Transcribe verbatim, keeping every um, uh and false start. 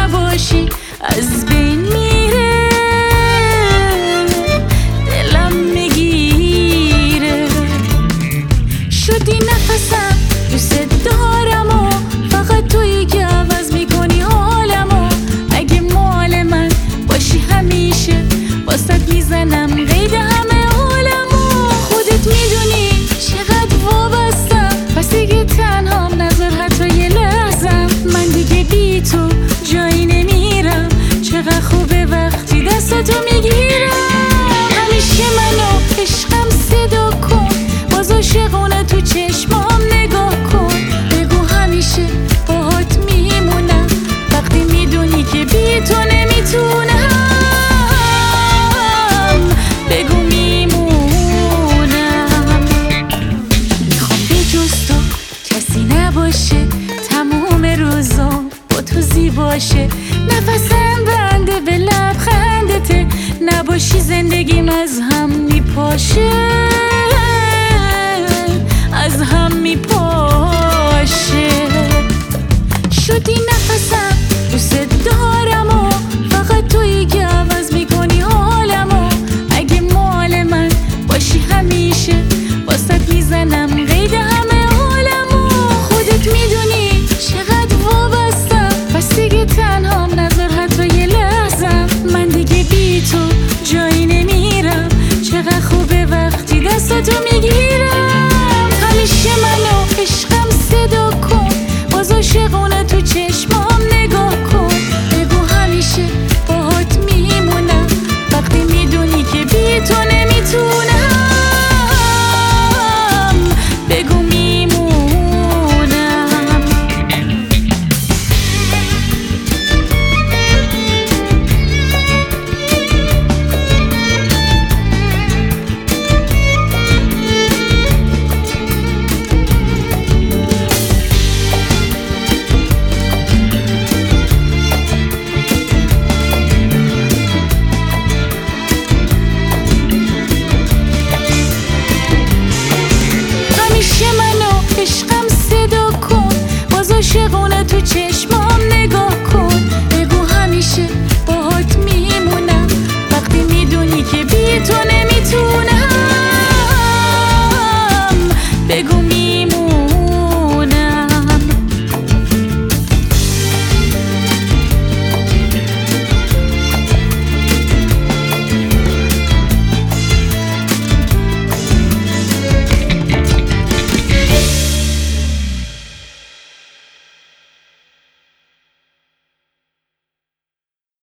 نباشی از بین میره، دلم میگیره. شدی نفسم، دوست دارم و فقط تویی که عوض میکنی حالمو. اگه مال من باشی همیشه واسط میزنم قید همه حالمو. خودت میدونی چقدر وابستم، پس دیگه تنهام نذار حتی یه لحظم. من دیگه بی تو جایی نمیرم، چقدر خوبه وقتی دستاتو میگیرم. همیشه منو عشقم صدا کن، باز عاشقونه تو چشمام نگاه کن. بگو همیشه باهات میمونم، وقتی میدونی که بی تو نمیتونم. بگو میمونم. میخوام به جز تو کسی نباشه، تموم روزم با تو زیباشه. نفسم بنده به لبخندته، نباشی زندگیم از هم میپاشه، از هم میپاشه. شدی نفسم، دوست دارم و فقط تویی که عوض میکنی حالمو. اگه مال من باشی همیشه واسط میزنم قید همه حالمو. خودت میدونی چقدر وابستم، پس دیگه تنهام نذار حتی یه لحظم. من دیگه بی تو جایی نمیرم، چقدر خوبه وقتی دستاتو میگیرم. همیشه منو عشقم صدا کن، باز عاشقونه تو چشمام نگاه کن. بگو همیشه باهات میمونم، وقتی میدونی که بی تو نمیتونم. بگو میمونم. همیشه منو عشقم صدا کن، باز عاشقونه تو چشم